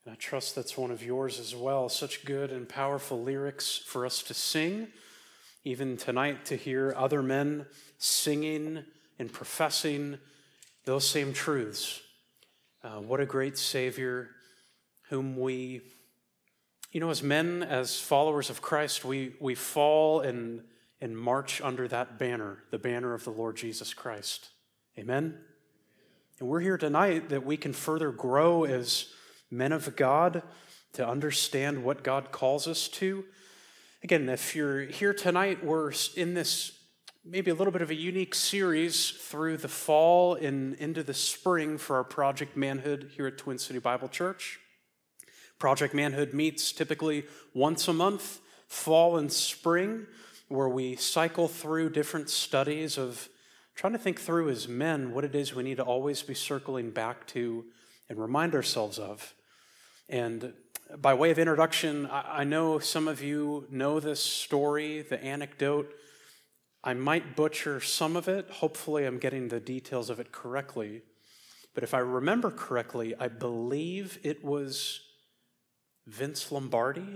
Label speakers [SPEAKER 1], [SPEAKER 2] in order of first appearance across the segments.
[SPEAKER 1] And I trust that's one of yours as well. Such good and powerful lyrics for us to sing, even tonight to hear other men singing and professing those same truths. What a great Savior whom we, as men, as followers of Christ, we fall and march under that banner, the banner of the Lord Jesus Christ. Amen? And we're here tonight that we can further grow as men of God to understand what God calls us to. Again, if you're here tonight, we're in this maybe a little bit of a unique series through the fall and into the spring for our Project Manhood here at Twin City Bible Church. Project Manhood meets typically once a month, fall and spring, where we cycle through different studies of trying to think through as men what it is we need to always be circling back to and remind ourselves of. And by way of introduction, I know some of you know this story, the anecdote. I might butcher some of it. Hopefully I'm getting the details of it correctly. But if I remember correctly, I believe it was Vince Lombardi.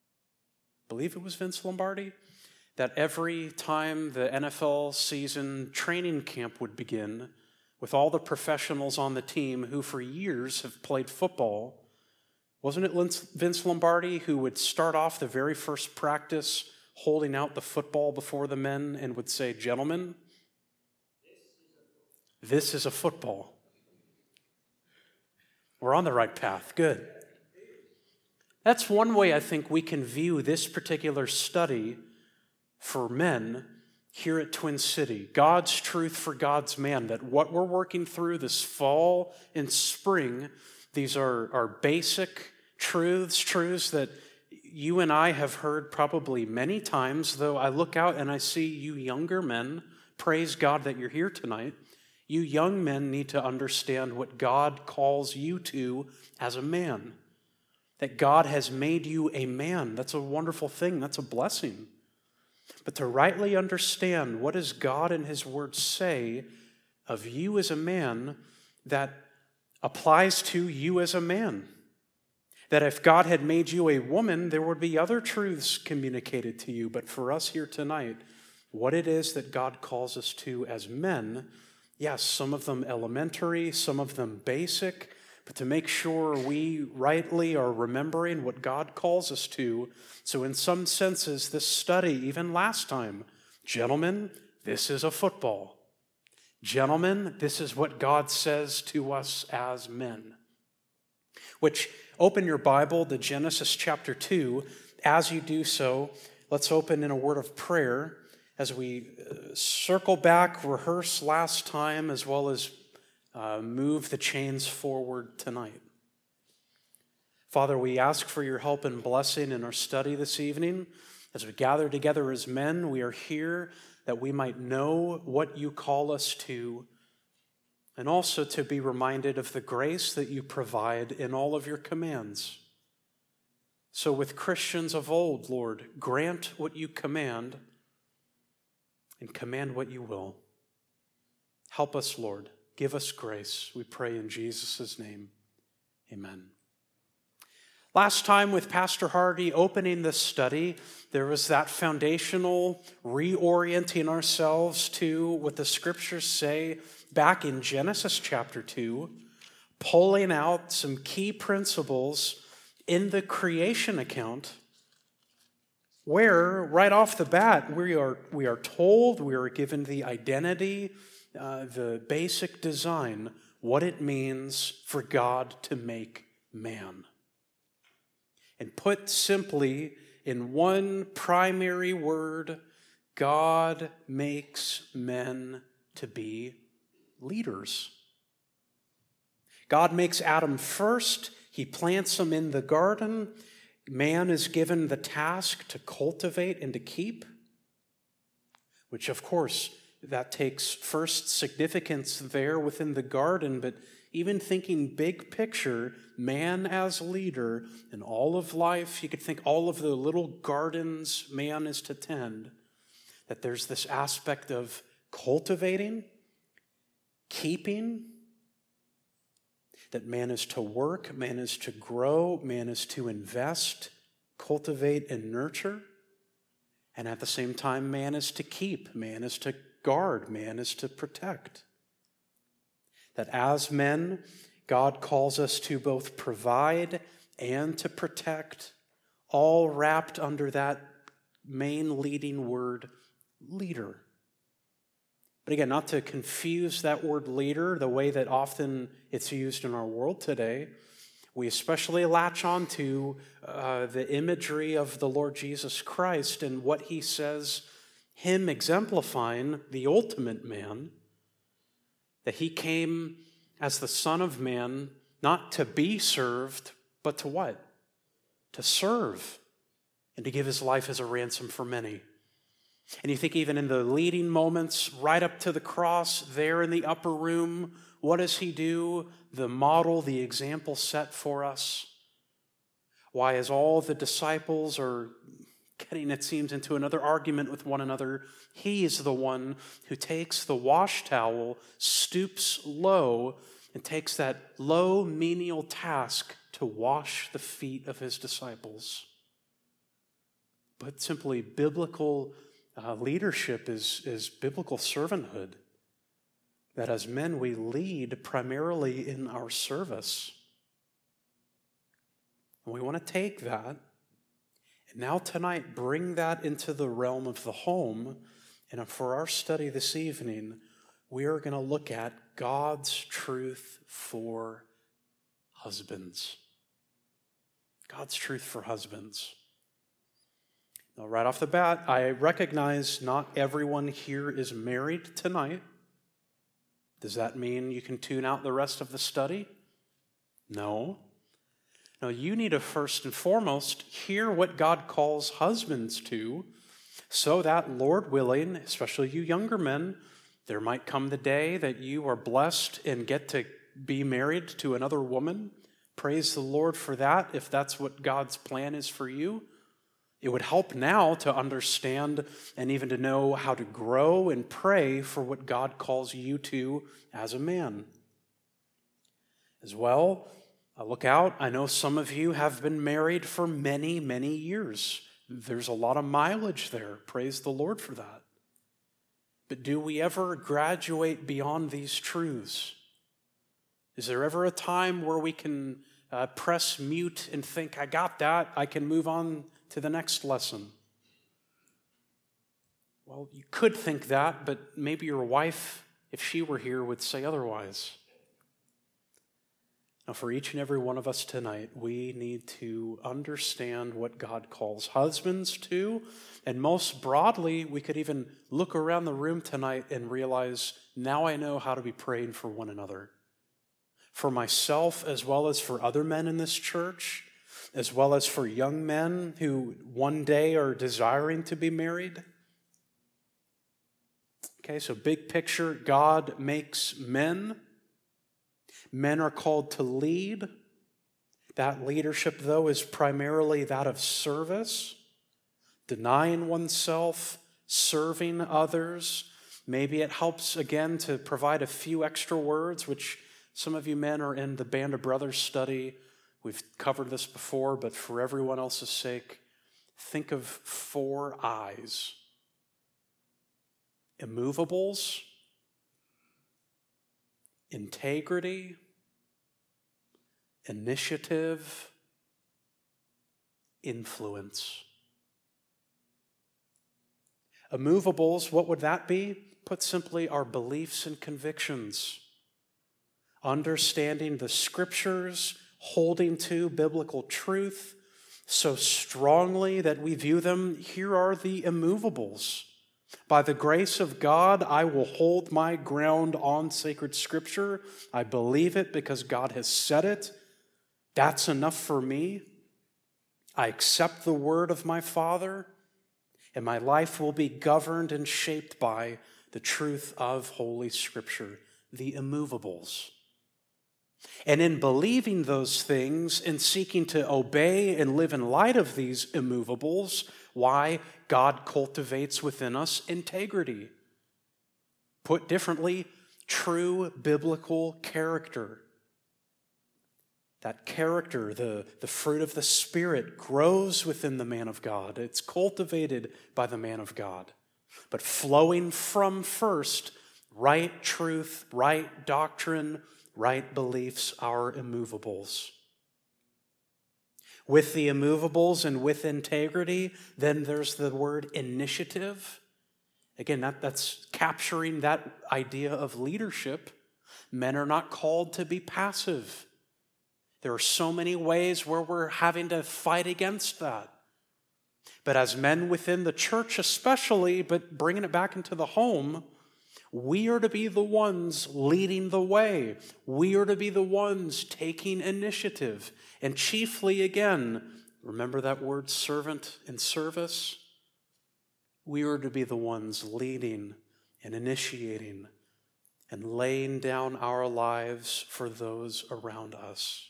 [SPEAKER 1] That every time the NFL season training camp would begin, with all the professionals on the team who for years have played football, wasn't it Vince Lombardi who would start off the very first practice holding out the football before the men and would say, "Gentlemen, this is a football." We're on the right path. Good. That's one way I think we can view this particular study for men here at Twin City. God's truth for God's man, that what we're working through this fall and spring, these are basic truths that you and I have heard probably many times, though I look out and I see you younger men, praise God that you're here tonight. You young men need to understand what God calls you to as a man. That God has made you a man. That's a wonderful thing. That's a blessing. But to rightly understand what does God and His Word say of you as a man, that applies to you as a man. That if God had made you a woman, there would be other truths communicated to you. But for us here tonight, what it is that God calls us to as men, yes, some of them elementary, some of them basic, but to make sure we rightly are remembering what God calls us to. So in some senses, this study, even last time, gentlemen, this is a football. Gentlemen, this is what God says to us as men. Which, open your Bible to Genesis chapter 2. As you do so, let's open in a word of prayer as we circle back, rehearse last time, as well as move the chains forward tonight. Father, we ask for your help and blessing in our study this evening. As we gather together as men, we are here that we might know what you call us to, and also to be reminded of the grace that you provide in all of your commands. So with Christians of old, Lord, grant what you command and command what you will. Help us, Lord. Give us grace, we pray in Jesus' name. Amen. Last time with Pastor Hardy opening this study, there was that foundational reorienting ourselves to what the scriptures say back in Genesis chapter 2, pulling out some key principles in the creation account where right off the bat we are told, we are given the identity, the basic design, what it means for God to make man. And put simply in one primary word, God makes men to be leaders. God makes Adam first. He plants him in the garden. Man is given the task to cultivate and to keep, which of course that takes first significance there within the garden, but even thinking big picture, man as leader in all of life, you could think all of the little gardens man is to tend, that there's this aspect of cultivating, keeping, that man is to work, man is to grow, man is to invest, cultivate, and nurture. And at the same time, man is to keep, man is to guard, man is to protect. That as men, God calls us to both provide and to protect, all wrapped under that main leading word, leader. But again, not to confuse that word leader the way that often it's used in our world today. We especially latch on to the imagery of the Lord Jesus Christ and what he says, him exemplifying the ultimate man, that he came as the Son of Man, not to be served, but to what? To serve and to give his life as a ransom for many. And you think even in the leading moments, right up to the cross, there in the upper room, what does he do? The model, the example set for us. Why, as all the disciples are getting, it seems, into another argument with one another, he is the one who takes the wash towel, stoops low, and takes that low, menial task to wash the feet of his disciples. But simply, biblical leadership is biblical servanthood. That as men, we lead primarily in our service. And we want to take that, and now tonight bring that into the realm of the home. And for our study this evening, we are going to look at God's truth for husbands. God's truth for husbands. Now, right off the bat, I recognize not everyone here is married tonight. Does that mean you can tune out the rest of the study? No. No, you need to first and foremost hear what God calls husbands to, so that, Lord willing, especially you younger men, there might come the day that you are blessed and get to be married to another woman. Praise the Lord for that, if that's what God's plan is for you. It would help now to understand and even to know how to grow and pray for what God calls you to as a man. As well, look out. I know some of you have been married for many, many years. There's a lot of mileage there. Praise the Lord for that. But do we ever graduate beyond these truths? Is there ever a time where we can press mute and think, I got that, I can move on to the next lesson? Well, you could think that, but maybe your wife, if she were here, would say otherwise. Now, for each and every one of us tonight, we need to understand what God calls husbands to, and most broadly, we could even look around the room tonight and realize, now I know how to be praying for one another. For myself, as well as for other men in this church, as well as for young men who one day are desiring to be married. Okay, so big picture, God makes men. Men are called to lead. That leadership, though, is primarily that of service, denying oneself, serving others. Maybe it helps, again, to provide a few extra words, which some of you men are in the Band of Brothers study. We've covered this before, but for everyone else's sake, think of 4 I's. Immovables, integrity, initiative, influence. Immovables, what would that be? Put simply, our beliefs and convictions. Understanding the scriptures, holding to biblical truth so strongly that we view them. Here are the immovables. By the grace of God, I will hold my ground on sacred scripture. I believe it because God has said it. That's enough for me. I accept the word of my Father, and my life will be governed and shaped by the truth of Holy Scripture, the immovables. And in believing those things and seeking to obey and live in light of these immovables, why? God cultivates within us integrity. Put differently, true biblical character. That character, the fruit of the Spirit, grows within the man of God. It's cultivated by the man of God. But flowing from first, right truth, right doctrine, right beliefs are immovables. With the immovables and with integrity, then there's the word initiative. Again, that's capturing that idea of leadership. Men are not called to be passive. There are so many ways where we're having to fight against that. But as men within the church especially, but bringing it back into the home, we are to be the ones leading the way. We are to be the ones taking initiative. And chiefly, again, remember that word servant and service? We are to be the ones leading and initiating and laying down our lives for those around us.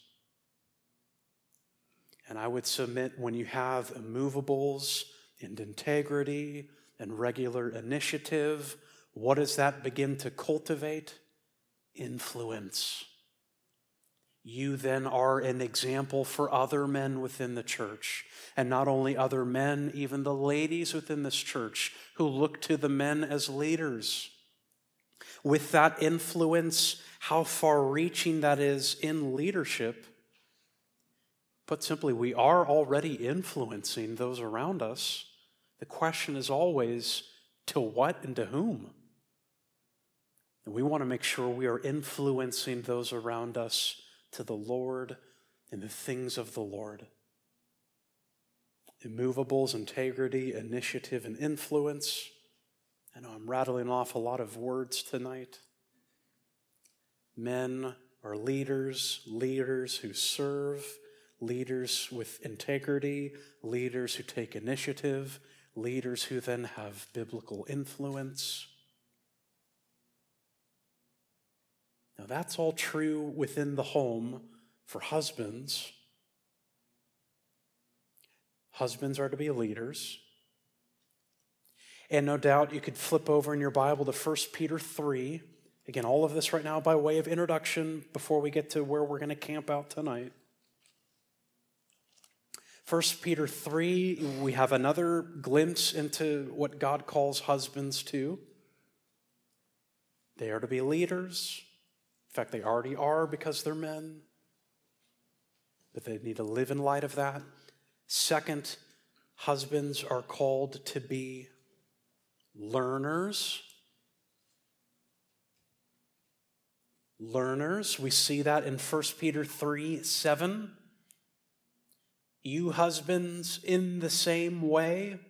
[SPEAKER 1] And I would submit, when you have immovables and integrity and regular initiative, what does that begin to cultivate? Influence. You then are an example for other men within the church. And not only other men, even the ladies within this church who look to the men as leaders. With that influence, how far-reaching that is in leadership. Put simply, we are already influencing those around us. The question is always, to what and to whom? And we want to make sure we are influencing those around us to the Lord and the things of the Lord. Immovables, integrity, initiative, and influence. I know I'm rattling off a lot of words tonight. Men are leaders, leaders who serve, leaders with integrity, leaders who take initiative, leaders who then have biblical influence. Now that's all true within the home for husbands. Husbands are to be leaders. And no doubt you could flip over in your Bible to 1 Peter 3. Again, all of this right now by way of introduction before we get to where we're going to camp out tonight. 1 Peter 3, we have another glimpse into what God calls husbands to. They are to be leaders. In fact, they already are because they're men. But they need to live in light of that. Second, husbands are called to be learners. Learners, we see that in 1 Peter 3:7. You husbands, in the same way,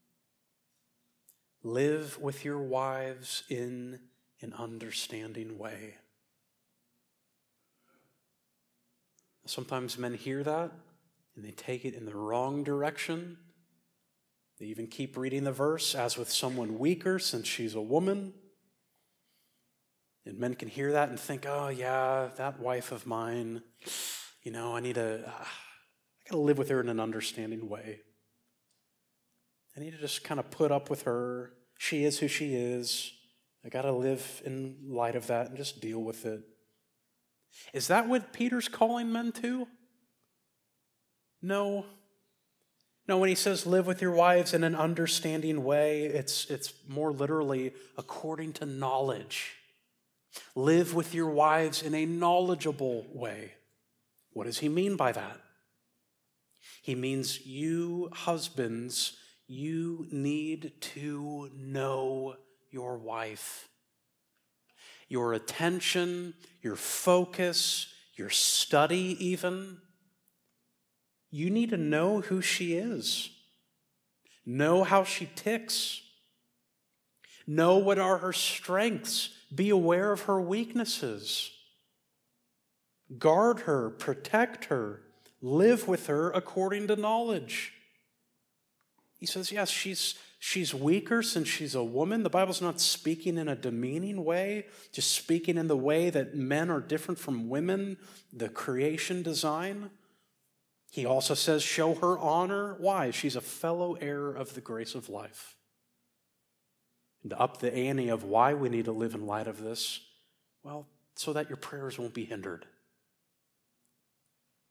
[SPEAKER 1] live with your wives in an understanding way. Sometimes men hear that and they take it in the wrong direction. They even keep reading the verse, as with someone weaker since she's a woman. And men can hear that and think, oh yeah, that wife of mine, I got to live with her in an understanding way. I need to just kind of put up with her. She is who she is. I got to live in light of that and just deal with it. Is that what Peter's calling men to? No. No, when he says live with your wives in an understanding way, it's more literally according to knowledge. Live with your wives in a knowledgeable way. What does he mean by that? He means you husbands, you need to know your wife. Your attention, your focus, your study even. You need to know who she is. Know how she ticks. Know what are her strengths. Be aware of her weaknesses. Guard her, protect her, live with her according to knowledge. He says, yes, she's weaker since she's a woman. The Bible's not speaking in a demeaning way, just speaking in the way that men are different from women, the creation design. He also says, show her honor. Why? She's a fellow heir of the grace of life. And to up the ante of why we need to live in light of this, well, so that your prayers won't be hindered.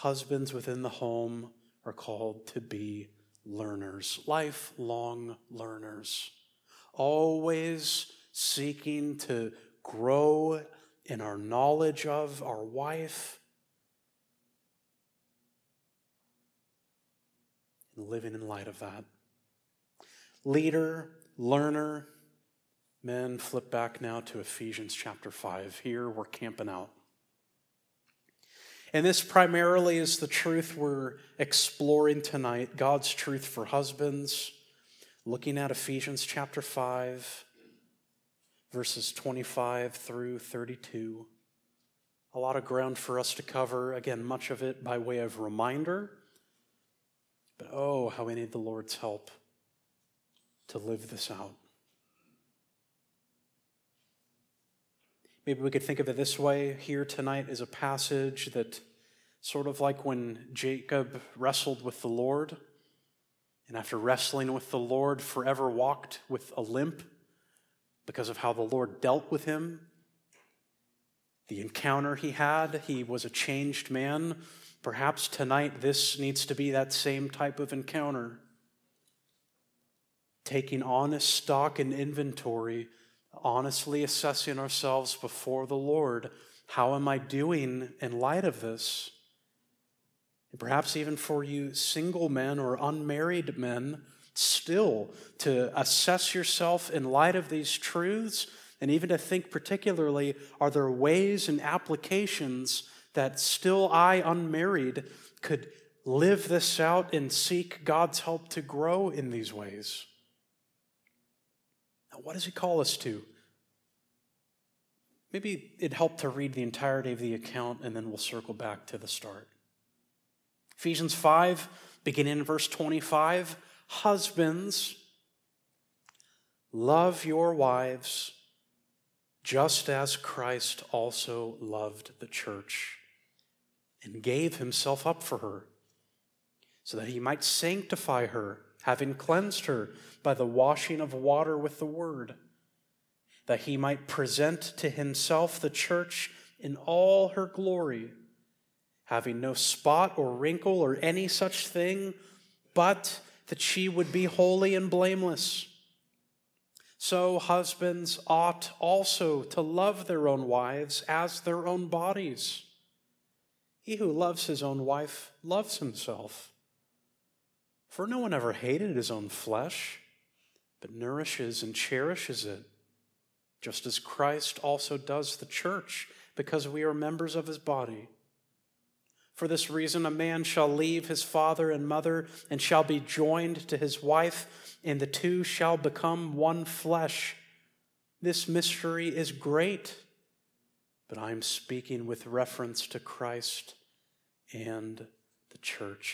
[SPEAKER 1] husbands within the home are called to be learners, lifelong learners, always seeking to grow in our knowledge of our wife and living in light of that. Leader, learner, men, flip back now to Ephesians chapter 5. Here we're camping out. And this primarily is the truth we're exploring tonight, God's truth for husbands, looking at Ephesians chapter 5, verses 25 through 32. A lot of ground for us to cover, again, much of it by way of reminder, but oh, how we need the Lord's help to live this out. Maybe we could think of it this way. Here tonight is a passage that sort of like when Jacob wrestled with the Lord, and after wrestling with the Lord, forever walked with a limp because of how the Lord dealt with him. The encounter he had, he was a changed man. Perhaps tonight this needs to be that same type of encounter. Taking honest stock and inventory, honestly assessing ourselves before the Lord. How am I doing in light of this? And perhaps even for you single men or unmarried men, still to assess yourself in light of these truths, and even to think particularly, are there ways and applications that still I, unmarried, could live this out and seek God's help to grow in these ways? Now, what does he call us to? Maybe it'd help to read the entirety of the account, and then we'll circle back to the start. Ephesians 5, beginning in verse 25, husbands, love your wives, just as Christ also loved the church and gave himself up for her, so that he might sanctify her, having cleansed her by the washing of water with the word, that he might present to himself the church in all her glory, having no spot or wrinkle or any such thing, but that she would be holy and blameless. So husbands ought also to love their own wives as their own bodies. He who loves his own wife loves himself. For no one ever hated his own flesh, but nourishes and cherishes it, just as Christ also does the church, because we are members of his body. For this reason, a man shall leave his father and mother and shall be joined to his wife, and the two shall become one flesh. This mystery is great, but I am speaking with reference to Christ and the church.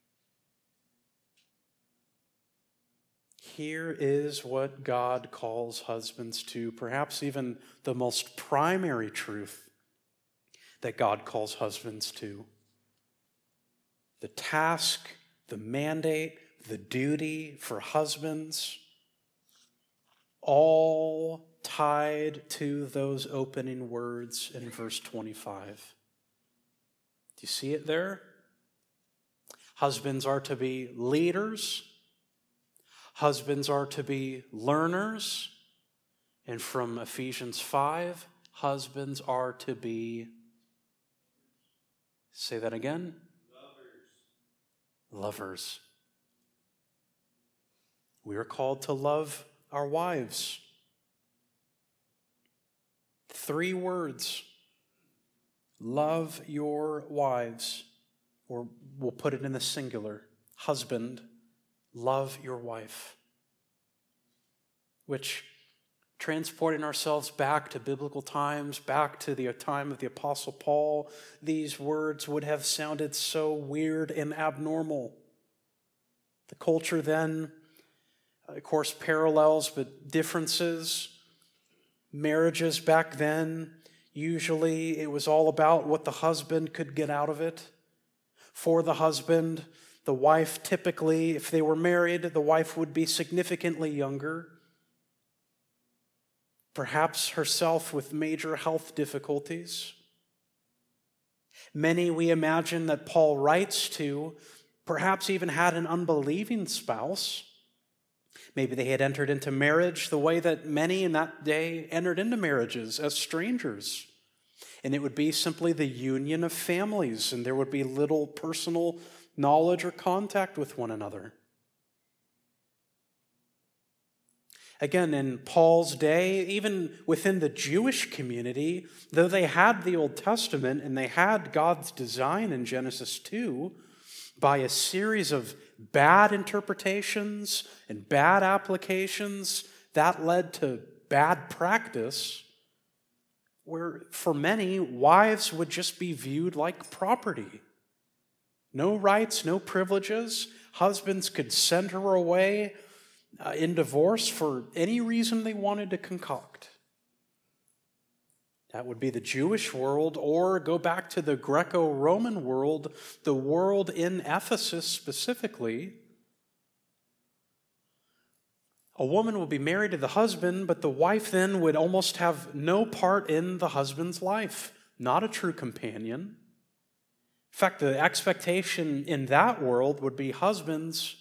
[SPEAKER 1] Here is what God calls husbands to, perhaps even the most primary truth that God calls husbands to. The task, the mandate, the duty for husbands, all tied to those opening words in verse 25. Do you see it there? Husbands are to be leaders. Husbands are to be learners. And from Ephesians 5, husbands are to be, say that again? Lovers. We are called to love our wives. 3 words. Love your wives. Or we'll put it in the singular. Husband, love your wife. Which, transporting ourselves back to biblical times, back to the time of the Apostle Paul, these words would have sounded so weird and abnormal. The culture then, of course, parallels but differences. Marriages back then, usually it was all about what the husband could get out of it. For the husband, the wife typically, if they were married, the wife would be significantly younger. Perhaps herself with major health difficulties. Many, we imagine, that Paul writes to perhaps even had an unbelieving spouse. Maybe they had entered into marriage the way that many in that day entered into marriages, as strangers. And it would be simply the union of families, and there would be little personal knowledge or contact with one another. Again, in Paul's day, even within the Jewish community, though they had the Old Testament and they had God's design in Genesis 2, by a series of bad interpretations and bad applications, that led to bad practice, where for many, wives would just be viewed like property. No rights, no privileges. Husbands could send her away in divorce for any reason they wanted to concoct. That would be the Jewish world, or go back to the Greco-Roman world, the world in Ephesus specifically. A woman would be married to the husband, but the wife then would almost have no part in the husband's life, not a true companion. In fact, the expectation in that world would be husbands,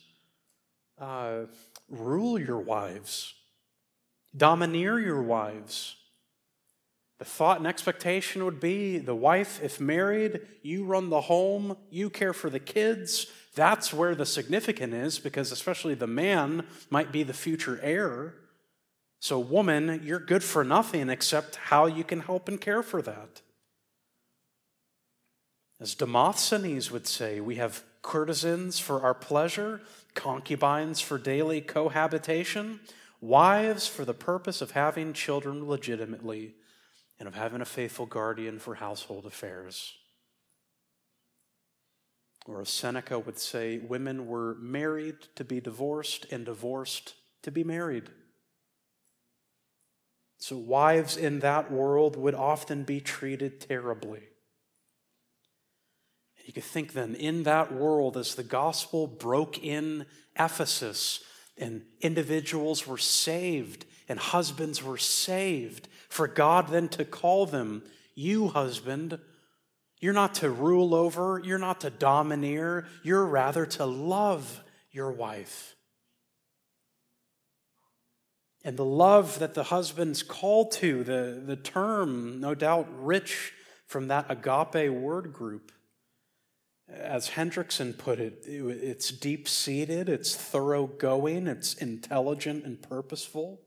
[SPEAKER 1] rule your wives, domineer your wives. The thought and expectation would be the wife, if married, you run the home, you care for the kids. That's where the significance is, because especially the man might be the future heir. So woman, you're good for nothing except how you can help and care for that. As Demosthenes would say, we have courtesans for our pleasure, concubines for daily cohabitation, wives for the purpose of having children legitimately, and of having a faithful guardian for household affairs. Or as Seneca would say, women were married to be divorced and divorced to be married. So wives in that world would often be treated terribly. You could think then, in that world, as the gospel broke in Ephesus, and individuals were saved, and husbands were saved, for God then to call them, you husband, you're not to rule over, you're not to domineer, you're rather to love your wife. And the love that the husband's called to, the term, no doubt rich from that agape word group, as Hendrickson put it, it's deep-seated, it's thoroughgoing, it's intelligent and purposeful.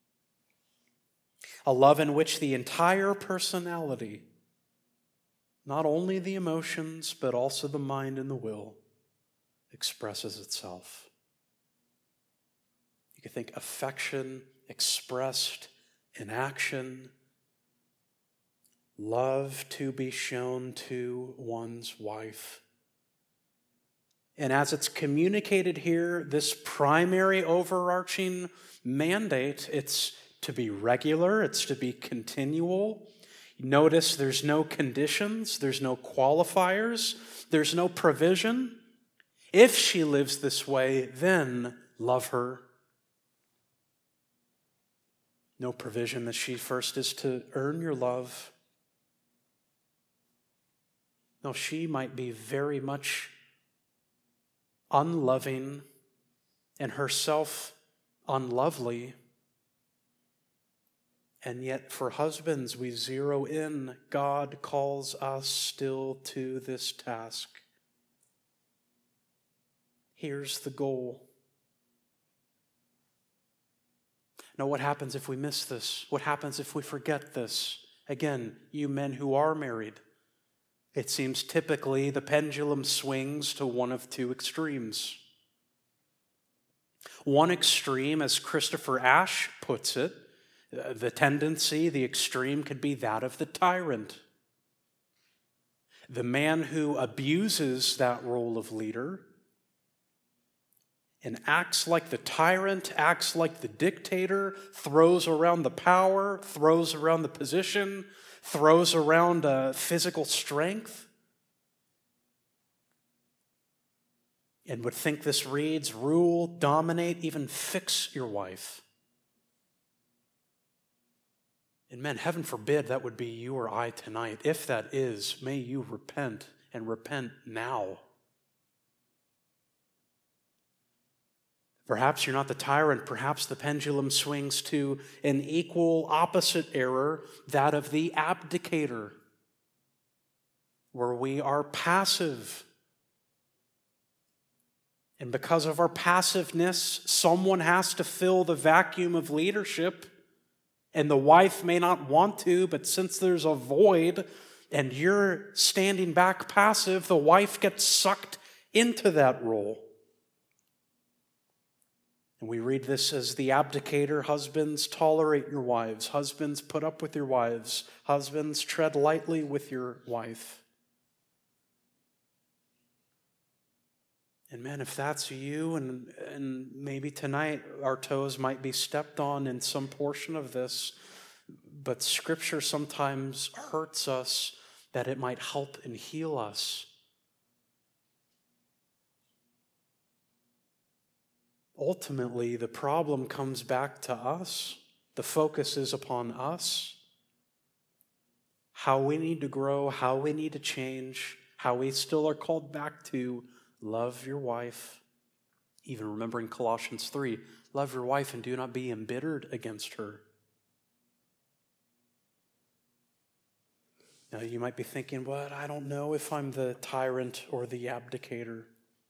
[SPEAKER 1] A love in which the entire personality, not only the emotions, but also the mind and the will, expresses itself. You can think affection expressed in action, love to be shown to one's wife. And as it's communicated here, this primary overarching mandate, it's to be regular, it's to be continual. Notice there's no conditions, there's no qualifiers, there's no provision. If she lives this way, then love her. No provision that she first is to earn your love. No, she might be very much unloving and herself unlovely. And yet for husbands, we zero in. God calls us still to this task. Here's the goal. Now, what happens if we miss this? What happens if we forget this? Again, you men who are married, it seems typically the pendulum swings to one of two extremes. One extreme, as Christopher Ashe puts it, the tendency, the extreme could be that of the tyrant. The man who abuses that role of leader and acts like the tyrant, acts like the dictator, throws around the power, throws around the position, throws around physical strength, and would think this reads, rule, dominate, even fix your wife. And men, heaven forbid that would be you or I tonight. If that is, may you repent, and repent now. Perhaps you're not the tyrant. Perhaps the pendulum swings to an equal opposite error, that of the abdicator, where we are passive. And because of our passiveness, someone has to fill the vacuum of leadership. And the wife may not want to, but since there's a void and you're standing back passive, the wife gets sucked into that role. And we read this as the abdicator. Husbands, tolerate your wives. Husbands, put up with your wives. Husbands, tread lightly with your wife. And men, if that's you, and maybe tonight our toes might be stepped on in some portion of this, but Scripture sometimes hurts us that it might help and heal us. Ultimately, the problem comes back to us. The focus is upon us. How we need to grow, how we need to change, how we still are called back to love your wife. Even remembering Colossians 3, love your wife and do not be embittered against her. Now you might be thinking, but I don't know if I'm the tyrant or the abdicator.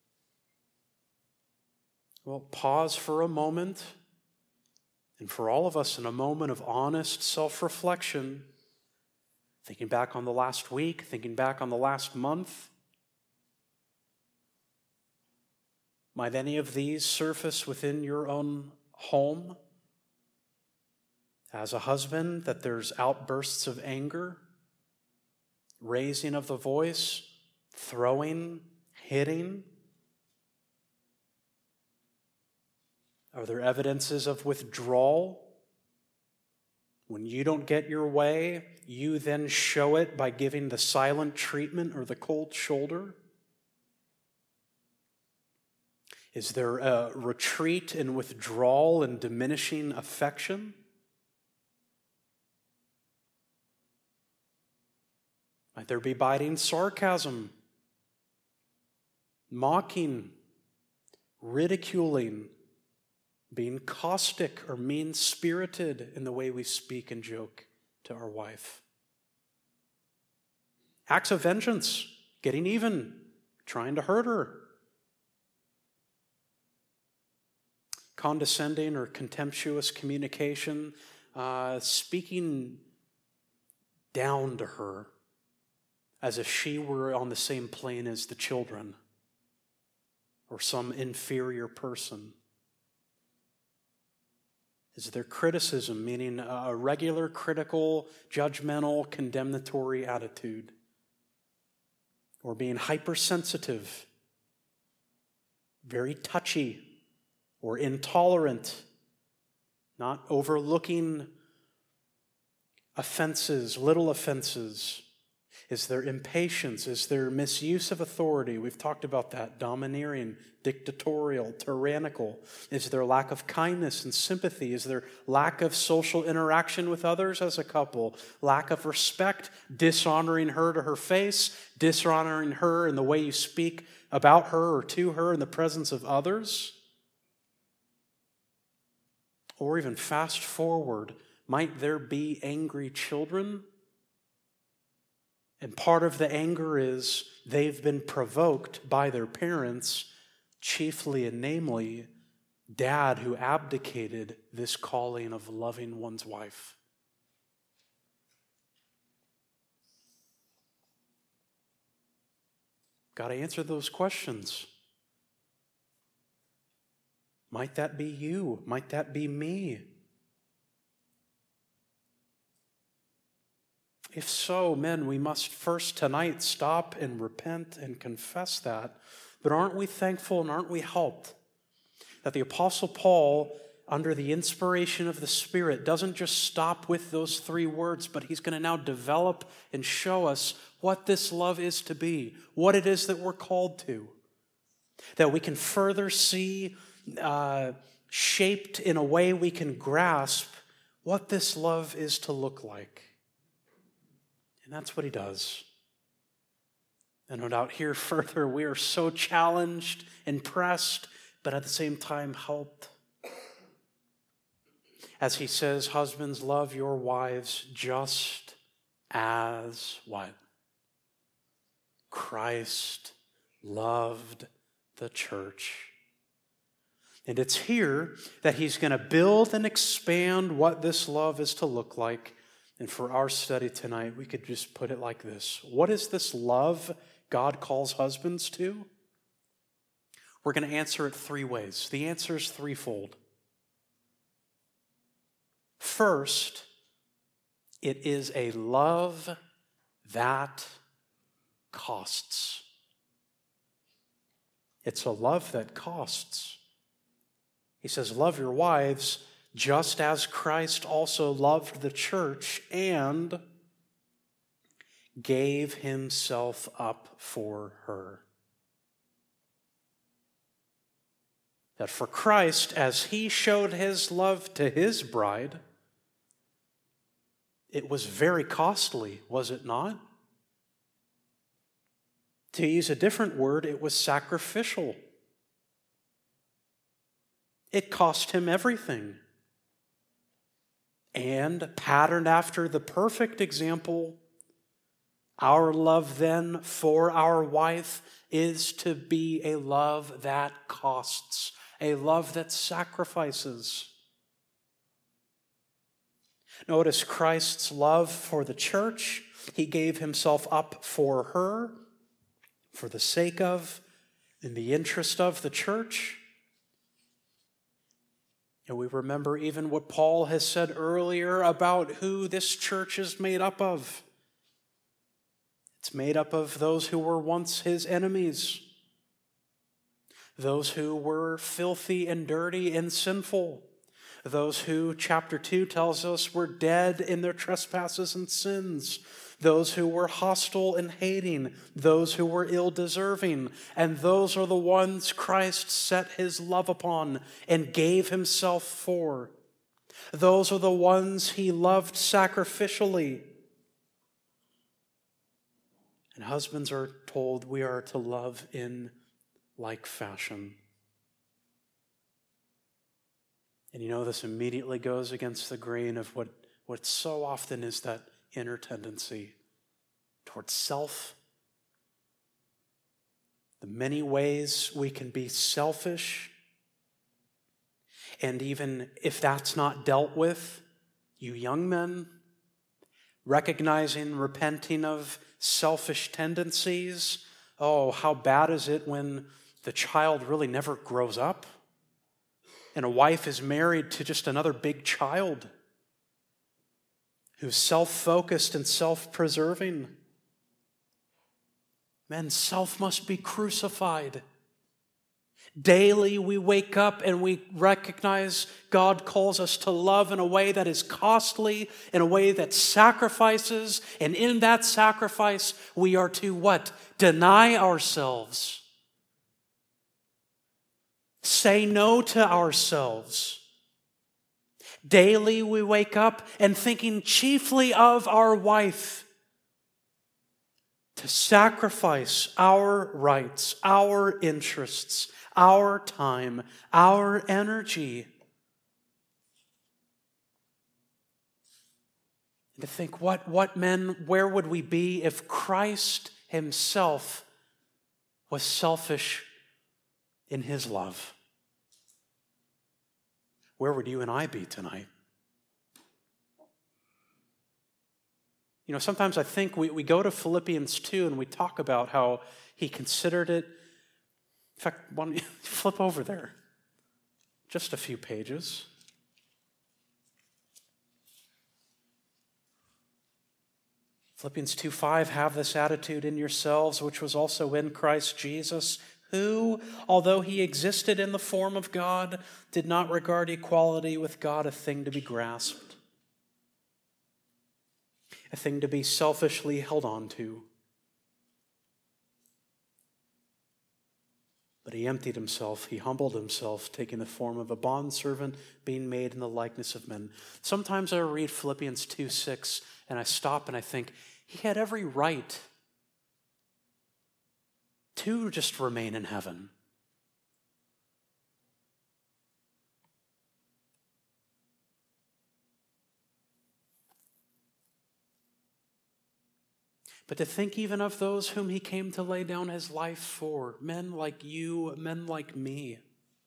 [SPEAKER 1] Well, pause for a moment, and for all of us in a moment of honest self-reflection, thinking back on the last week, thinking back on the last month, might any of these surface within your own home? As a husband, that there's outbursts of anger, raising of the voice, throwing, hitting? Are there evidences of withdrawal? When you don't get your way, you then show it by giving the silent treatment or the cold shoulder? Is there a retreat and withdrawal and diminishing affection? Might there be biting sarcasm, mocking, ridiculing, being caustic or mean-spirited in the way we speak and joke to our wife? Acts of vengeance, getting even, trying to hurt her. Condescending or contemptuous communication, speaking down to her as if she were on the same plane as the children or some inferior person. Is there criticism, meaning a regular, critical, judgmental, condemnatory attitude? Or being hypersensitive, very touchy, or intolerant, not overlooking offenses, little offenses? Is there impatience? Is there misuse of authority? We've talked about that. Domineering, dictatorial, tyrannical. Is there lack of kindness and sympathy? Is there lack of social interaction with others as a couple? Lack of respect, dishonoring her to her face, dishonoring her in the way you speak about her or to her in the presence of others? Or even fast forward, might there be angry children? And part of the anger is they've been provoked by their parents, chiefly and namely, dad who abdicated this calling of loving one's wife. Got to answer those questions. Might that be you? Might that be me? If so, men, we must first tonight stop and repent and confess that. But aren't we thankful and aren't we helped that the Apostle Paul, under the inspiration of the Spirit, doesn't just stop with those 3 words, but he's going to now develop and show us what this love is to be, what it is that we're called to, that we can further see shaped in a way we can grasp what this love is to look like. And that's what he does. And no doubt here further, we are so challenged and pressed, but at the same time helped. As he says, husbands, love your wives just as what? Christ loved the church. And it's here that he's going to build and expand what this love is to look like. And for our study tonight, we could just put it like this. What is this love God calls husbands to? We're going to answer it three ways. The answer is threefold. First, it is a love that costs. It's a love that costs. He says, love your wives just as Christ also loved the church and gave himself up for her. That for Christ, as he showed his love to his bride, it was very costly, was it not? To use a different word, it was sacrificial. It cost him everything. And patterned after the perfect example, our love then for our wife is to be a love that costs, a love that sacrifices. Notice Christ's love for the church. He gave himself up for her, for the sake of, in the interest of the church. And we remember even what Paul has said earlier about who this church is made up of. It's made up of those who were once his enemies, those who were filthy and dirty and sinful, those who, chapter 2 tells us, were dead in their trespasses and sins, those who were hostile and hating, those who were ill-deserving, and those are the ones Christ set his love upon and gave himself for. Those are the ones he loved sacrificially. And husbands are told we are to love in like fashion. And you know, this immediately goes against the grain of what so often is that inner tendency towards self. The many ways we can be selfish. And even if that's not dealt with, you young men, recognizing, repenting of selfish tendencies. Oh, how bad is it when the child really never grows up and a wife is married to just another big child who's self-focused and self-preserving. Men, self must be crucified. Daily we wake up and we recognize God calls us to love in a way that is costly, in a way that sacrifices, and in that sacrifice we are to what? Deny ourselves. Say no to ourselves. Daily we wake up and thinking chiefly of our wife, to sacrifice our rights, our interests, our time, our energy. And to think, what men, where would we be if Christ himself was selfish in his love? Where would you and I be tonight? You know, sometimes I think we go to Philippians 2 and we talk about how he considered it. In fact, why don't you flip over there? Just a few pages. Philippians 2:5, have this attitude in yourselves, which was also in Christ Jesus, who, although he existed in the form of God, did not regard equality with God a thing to be grasped, a thing to be selfishly held on to. But he emptied himself, he humbled himself, taking the form of a bondservant, being made in the likeness of men. Sometimes I read Philippians 2:6 and I stop and I think, he had every right to just remain in heaven. But to think even of those whom he came to lay down his life for, men like you, men like me.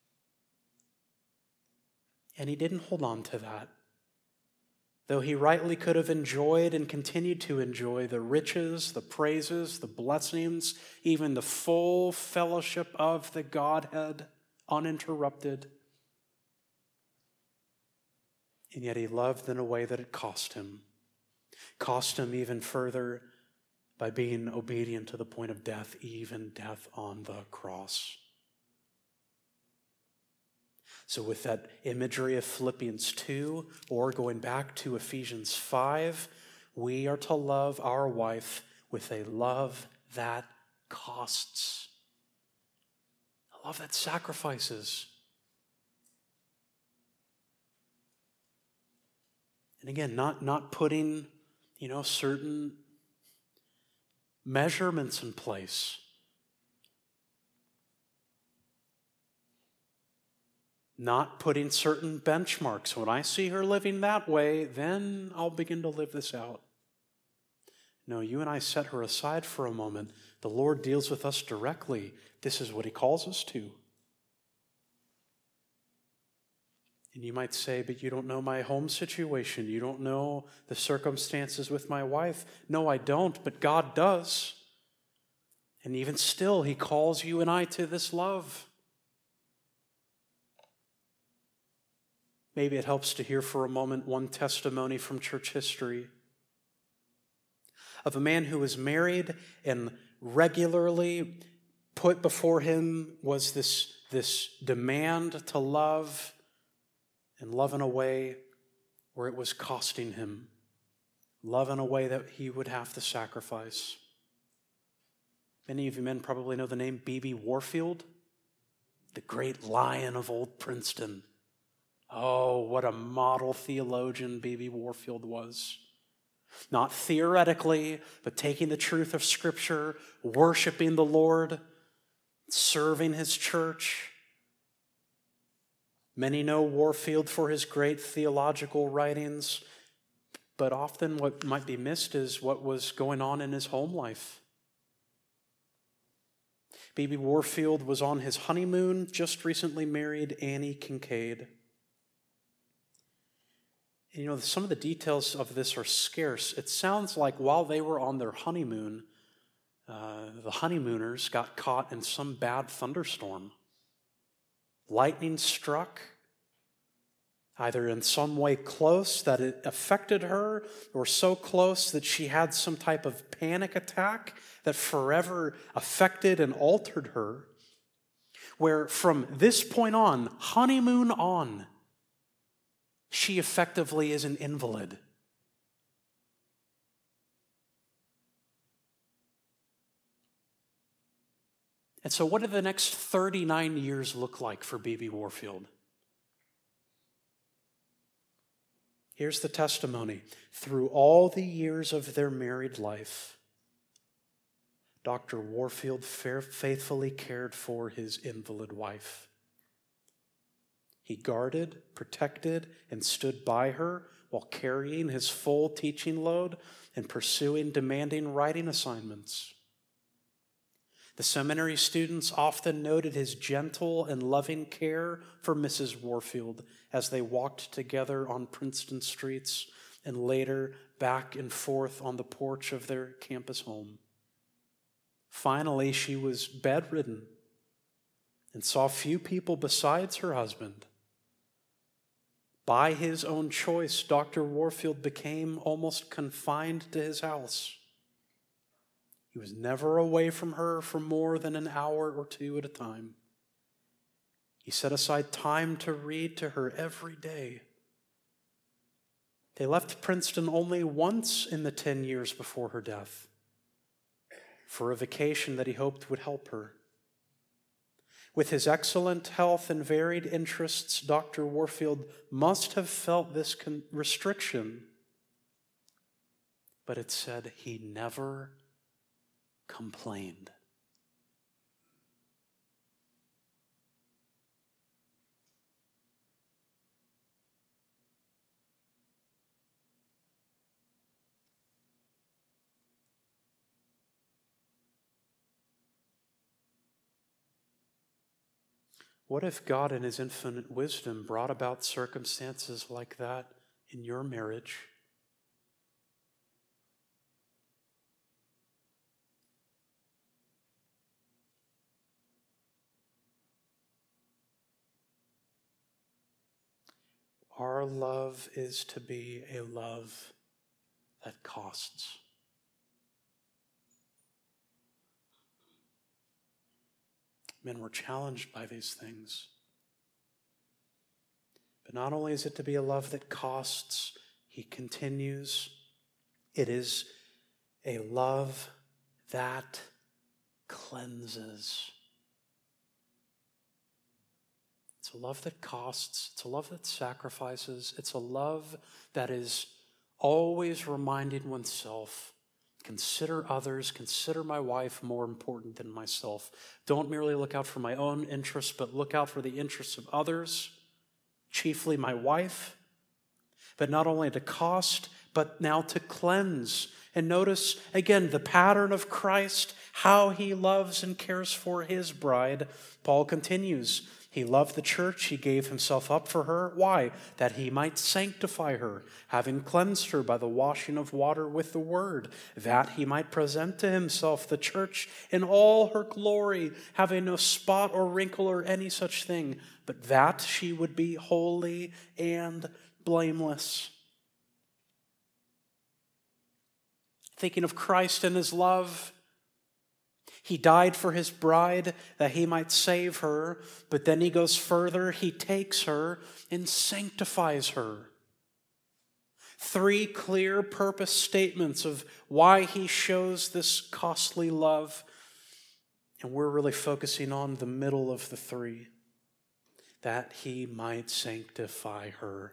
[SPEAKER 1] And he didn't hold on to that. Though he rightly could have enjoyed and continued to enjoy the riches, the praises, the blessings, even the full fellowship of the Godhead, uninterrupted. And yet he loved in a way that it cost him. Cost him even further by being obedient to the point of death, even death on the cross. So with that imagery of Philippians 2, or going back to Ephesians 5, we are to love our wife with a love that costs. A love that sacrifices. And again, not putting, certain measurements in place. Not putting certain benchmarks. When I see her living that way, then I'll begin to live this out. No, you and I set her aside for a moment. The Lord deals with us directly. This is what he calls us to. And you might say, but you don't know my home situation. You don't know the circumstances with my wife. No, I don't, but God does. And even still, he calls you and I to this love. Maybe it helps to hear for a moment one testimony from church history of a man who was married, and regularly put before him was this demand to love, and love in a way where it was costing him. Love in a way that he would have to sacrifice. Many of you men probably know the name B.B. Warfield, the great lion of old Princeton. Oh, what a model theologian B.B. Warfield was. Not theoretically, but taking the truth of Scripture, worshiping the Lord, serving his church. Many know Warfield for his great theological writings, but often what might be missed is what was going on in his home life. B.B. Warfield was on his honeymoon, just recently married Annie Kincaid. And some of the details of this are scarce. It sounds like while they were on their honeymoon, the honeymooners got caught in some bad thunderstorm. Lightning struck, either in some way close that it affected her, or so close that she had some type of panic attack that forever affected and altered her, where from this point on, honeymoon on, she effectively is an invalid. And so what did the next 39 years look like for B.B. Warfield? Here's the testimony. Through all the years of their married life, Dr. Warfield faithfully cared for his invalid wife. He guarded, protected, and stood by her while carrying his full teaching load and pursuing demanding writing assignments. The seminary students often noted his gentle and loving care for Mrs. Warfield as they walked together on Princeton streets and later back and forth on the porch of their campus home. Finally, she was bedridden and saw few people besides her husband. By his own choice, Dr. Warfield became almost confined to his house. He was never away from her for more than an hour or two at a time. He set aside time to read to her every day. They left Princeton only once in the 10 years before her death, for a vacation that he hoped would help her. With his excellent health and varied interests, Dr. Warfield must have felt this restriction. But it said he never complained. What if God in his infinite wisdom brought about circumstances like that in your marriage? Our love is to be a love that costs. Men, we're challenged by these things. But not only is it to be a love that costs, he continues, it is a love that cleanses. It's a love that costs. It's a love that sacrifices. It's a love that is always reminding oneself, consider others, consider my wife more important than myself. Don't merely look out for my own interests, but look out for the interests of others, chiefly my wife. But not only to cost, but now to cleanse. And notice, again, the pattern of Christ, how he loves and cares for his bride. Paul continues, he loved the church, he gave himself up for her. Why? That he might sanctify her, having cleansed her by the washing of water with the word, that he might present to himself the church in all her glory, having no spot or wrinkle or any such thing, but that she would be holy and blameless. Thinking of Christ and his love, he died for his bride that he might save her, but then he goes further. He takes her and sanctifies her. 3 clear purpose statements of why he shows this costly love. And we're really focusing on the middle of the 3. That he might sanctify her.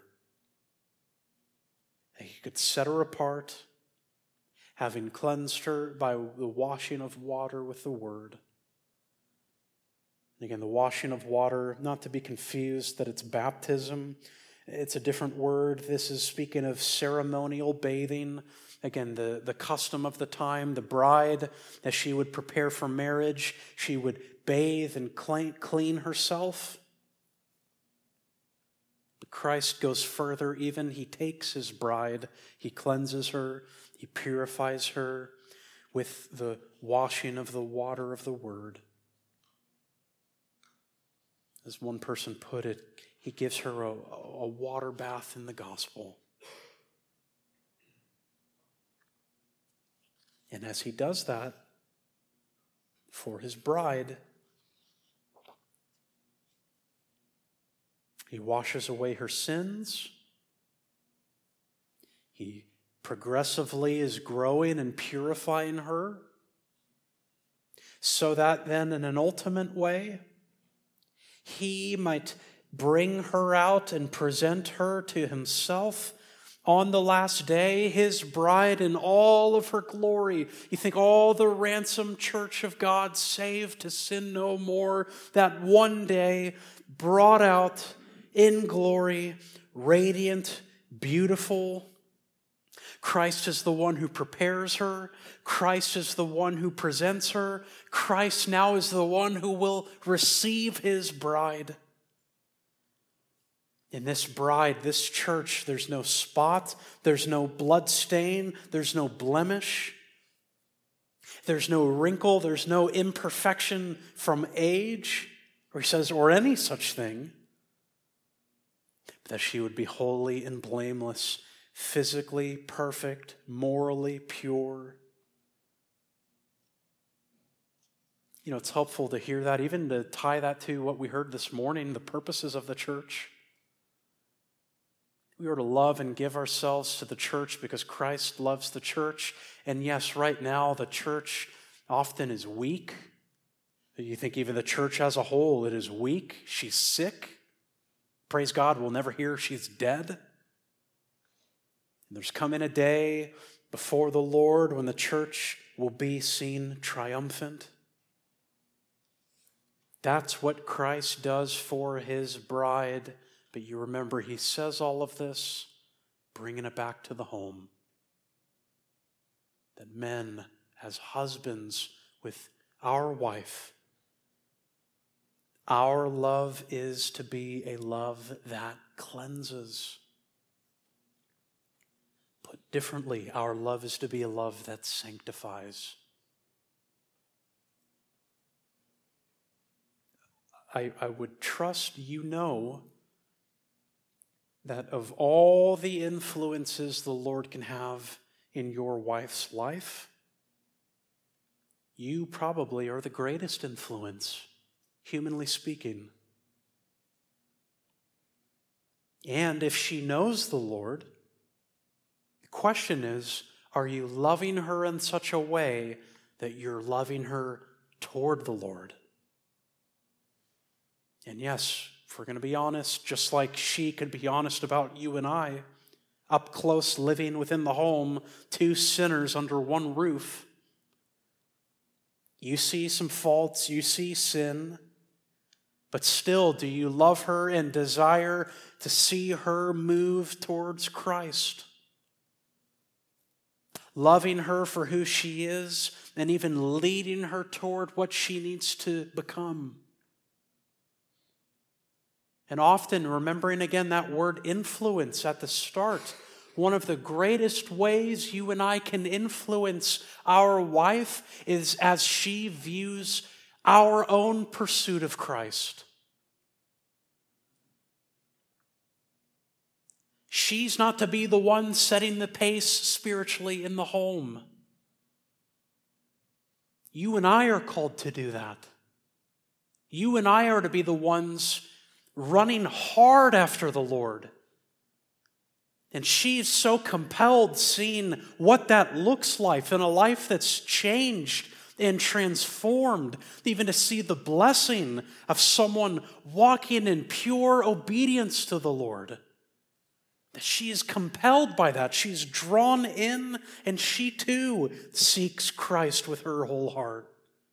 [SPEAKER 1] That he could set her apart, having cleansed her by the washing of water with the word. And again, the washing of water, not to be confused that it's baptism. It's a different word. This is speaking of ceremonial bathing. Again, the custom of the time, the bride, as she would prepare for marriage, she would bathe and clean herself. But Christ goes further even. He takes his bride, he cleanses her, he purifies her with the washing of the water of the word. As one person put it, he gives her a water bath in the gospel. And as he does that for his bride, he washes away her sins. He progressively is growing and purifying her, so that then in an ultimate way, he might bring her out and present her to himself on the last day, his bride in all of her glory. You think all the ransomed church of God, saved to sin no more, that one day brought out in glory, radiant, beautiful. Christ is the one who prepares her. Christ is the one who presents her. Christ now is the one who will receive his bride. In this bride, this church, there's no spot, there's no blood stain, there's no blemish, there's no wrinkle, there's no imperfection from age, or he says, or any such thing, but that she would be holy and blameless, physically perfect, morally pure. You know, it's helpful to hear that, even to tie that to what we heard this morning, the purposes of the church. We are to love and give ourselves to the church because Christ loves the church. And yes, right now the church often is weak. You think even the church as a whole, it is weak, she's sick. Praise God, we'll never hear she's dead. And there's coming a day before the Lord when the church will be seen triumphant. That's what Christ does for his bride. But you remember, he says all of this, bringing it back to the home. That men, as husbands with our wife, our love is to be a love that cleanses. Put differently, our love is to be a love that sanctifies. I would trust you know that of all the influences the Lord can have in your wife's life, you probably are the greatest influence, humanly speaking. And if she knows the Lord, the question is, are you loving her in such a way that you're loving her toward the Lord? And yes, if we're going to be honest, just like she could be honest about you and I, up close living within the home, two sinners under one roof, you see some faults, you see sin, but still, do you love her and desire to see her move towards Christ? Loving her for who she is and even leading her toward what she needs to become. And often, remembering again that word influence at the start, one of the greatest ways you and I can influence our wife is as she views our own pursuit of Christ. She's not to be the one setting the pace spiritually in the home. You and I are called to do that. You and I are to be the ones running hard after the Lord. And she's so compelled seeing what that looks like in a life that's changed and transformed, even to see the blessing of someone walking in pure obedience to the Lord. That she is compelled by that. She's drawn in, and she too seeks Christ with her whole heart.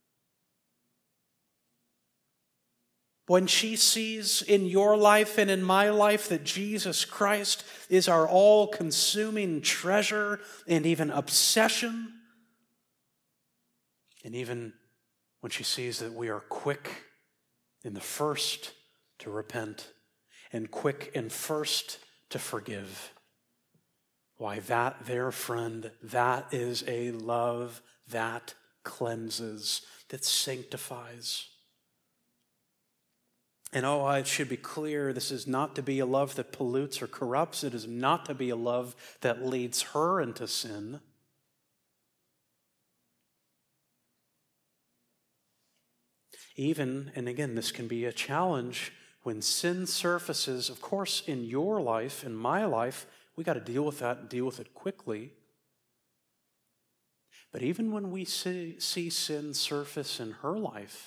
[SPEAKER 1] When she sees in your life and in my life that Jesus Christ is our all-consuming treasure and even obsession, and even when she sees that we are quick in the first to repent and quick and first to forgive, why that there, friend, that is a love that cleanses, that sanctifies. And it should be clear, this is not to be a love that pollutes or corrupts. It is not to be a love that leads her into sin. Even, and again, this can be a challenge, when sin surfaces, of course, in your life, in my life, we got to deal with that and deal with it quickly. But even when we see sin surface in her life,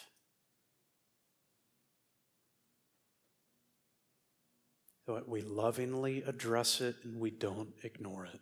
[SPEAKER 1] we lovingly address it and we don't ignore it.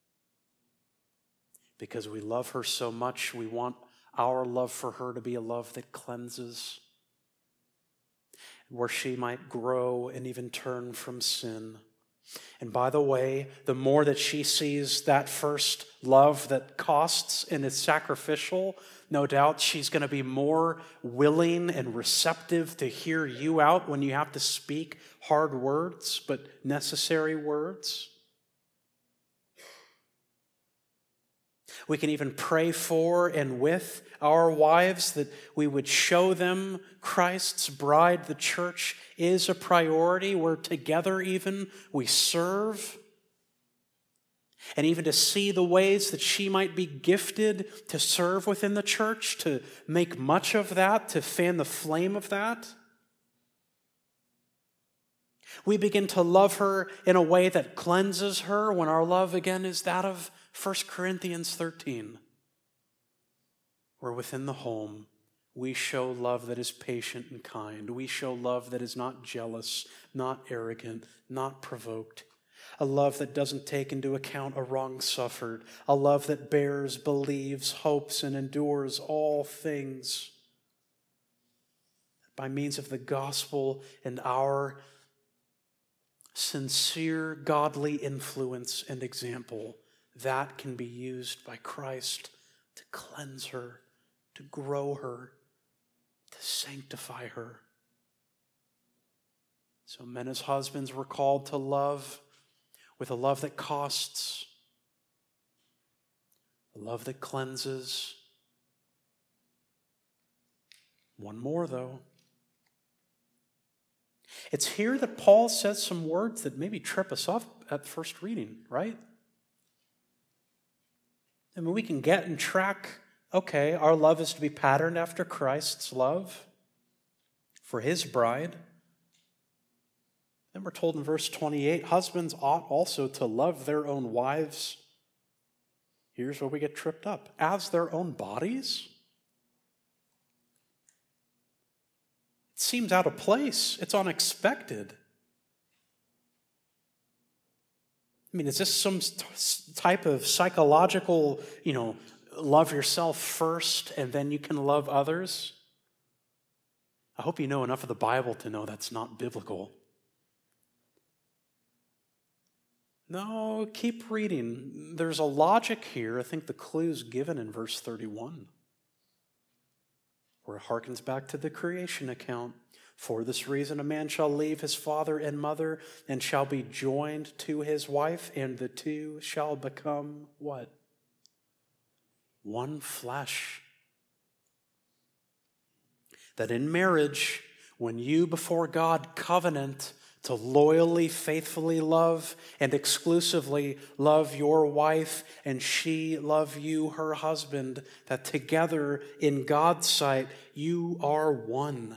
[SPEAKER 1] Because we love her so much, we want our love for her to be a love that cleanses, where she might grow and even turn from sin. And by the way, the more that she sees that first love that costs and is sacrificial, no doubt she's going to be more willing and receptive to hear you out when you have to speak hard words, but necessary words. We can even pray for and with our wives that we would show them Christ's bride, the church, is a priority where together even we serve. And even to see the ways that she might be gifted to serve within the church, to make much of that, to fan the flame of that. We begin to love her in a way that cleanses her when our love, again, is that of 1 Corinthians 13. Where within the home, we show love that is patient and kind. We show love that is not jealous, not arrogant, not provoked. A love that doesn't take into account a wrong suffered. A love that bears, believes, hopes, and endures all things. By means of the gospel and our sincere godly influence and example, that can be used by Christ to cleanse her, to grow her, to sanctify her. So men as husbands were called to love with a love that costs, a love that cleanses. One more, though. It's here that Paul says some words that maybe trip us up at first reading, right? I mean, we can get and track, okay, our love is to be patterned after Christ's love for his bride. Then we're told in verse 28, husbands ought also to love their own wives. Here's where we get tripped up. As their own bodies? It seems out of place. It's unexpected. I mean, is this some type of psychological, love yourself first and then you can love others? I hope you know enough of the Bible to know that's not biblical. No, keep reading. There's a logic here. I think the clue's given in verse 31, where it harkens back to the creation account. For this reason, a man shall leave his father and mother and shall be joined to his wife, and the two shall become what? One flesh. That in marriage, when you before God covenant to loyally, faithfully love and exclusively love your wife and she love you, her husband, that together in God's sight you are one.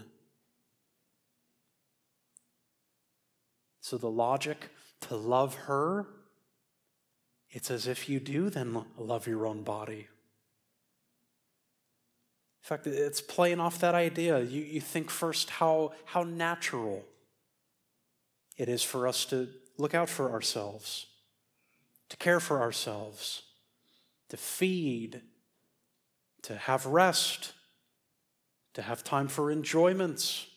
[SPEAKER 1] So the logic to love her, it's as if you do then love your own body. In fact, it's playing off that idea. You think first how natural it is for us to look out for ourselves, to care for ourselves, to feed, to have rest, to have time for enjoyments.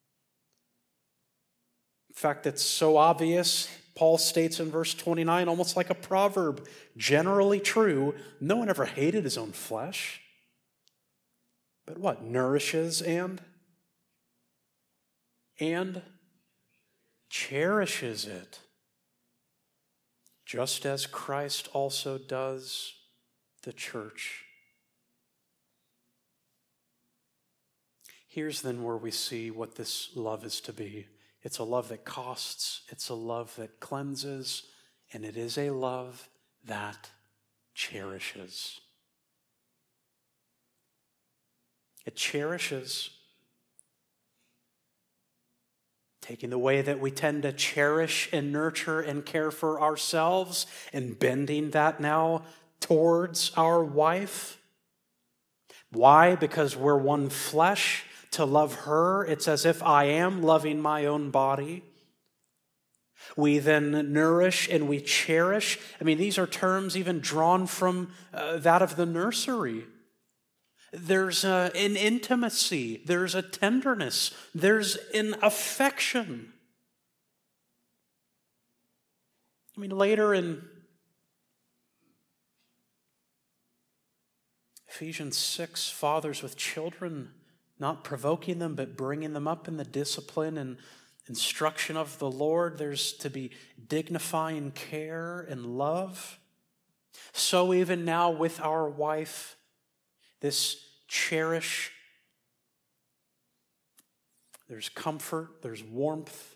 [SPEAKER 1] In fact, it's so obvious, Paul states in verse 29, almost like a proverb, generally true, no one ever hated his own flesh, but what? Nourishes and cherishes it, just as Christ also does the church. Here's then where we see what this love is to be. It's a love that costs, it's a love that cleanses, and it is a love that cherishes. It cherishes. Taking the way that we tend to cherish and nurture and care for ourselves and bending that now towards our wife. Why? Because we're one flesh. To love her, it's as if I am loving my own body. We then nourish and we cherish. I mean, these are terms even drawn from that of the nursery. There's an intimacy, there's a tenderness, there's an affection. I mean, later in Ephesians 6, fathers with children, not provoking them, but bringing them up in the discipline and instruction of the Lord. There's to be dignifying care and love. So even now with our wife, this cherish, there's comfort, there's warmth.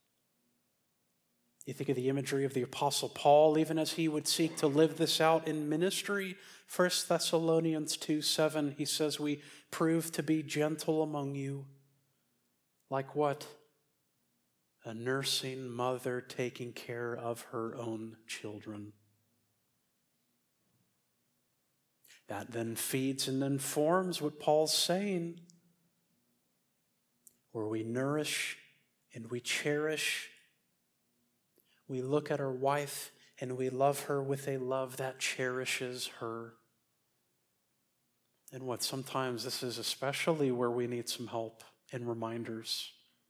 [SPEAKER 1] You think of the imagery of the Apostle Paul, even as he would seek to live this out in ministry. 1 Thessalonians 2:7, he says, we prove to be gentle among you. Like what? A nursing mother taking care of her own children. That then feeds and informs what Paul's saying. where we nourish and we cherish. We look at our wife and we love her with a love that cherishes her. And sometimes this is especially where we need some help and reminders.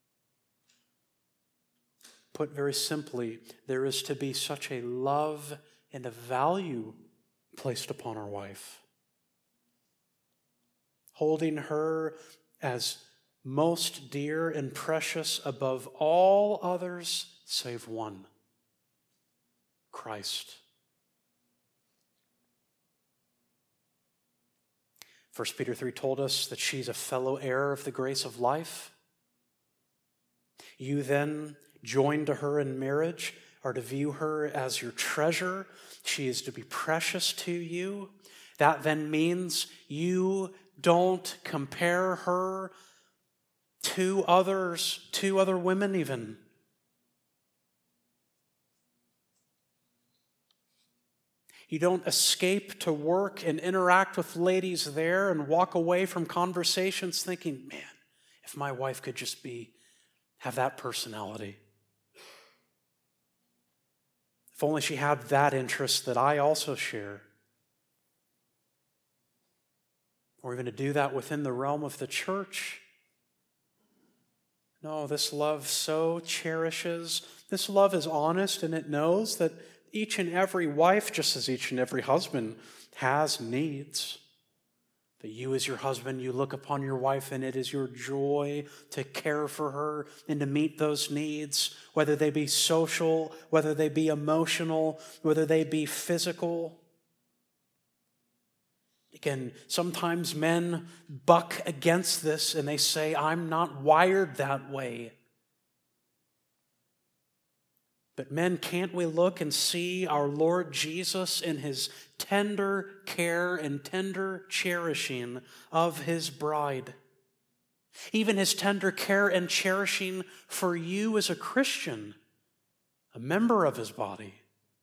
[SPEAKER 1] Put very simply, there is to be such a love and a value placed upon our wife. Holding her as most dear and precious above all others save one, Christ. 1 Peter 3 told us that she's a fellow heir of the grace of life. You then, joined to her in marriage, are to view her as your treasure. She is to be precious to you. That then means you don't compare her to others, to other women even. You don't escape to work and interact with ladies there and walk away from conversations thinking, man, if my wife could just have that personality. If only she had that interest that I also share. Or even to do that within the realm of the church. No, this love so cherishes. This love is honest, and it knows that each and every wife, just as each and every husband, has needs. That you as your husband, you look upon your wife and it is your joy to care for her and to meet those needs, whether they be social, whether they be emotional, whether they be physical. Again, sometimes men buck against this and they say, I'm not wired that way. But men, can't we look and see our Lord Jesus in his tender care and tender cherishing of his bride? Even his tender care and cherishing for you as a Christian, a member of his body.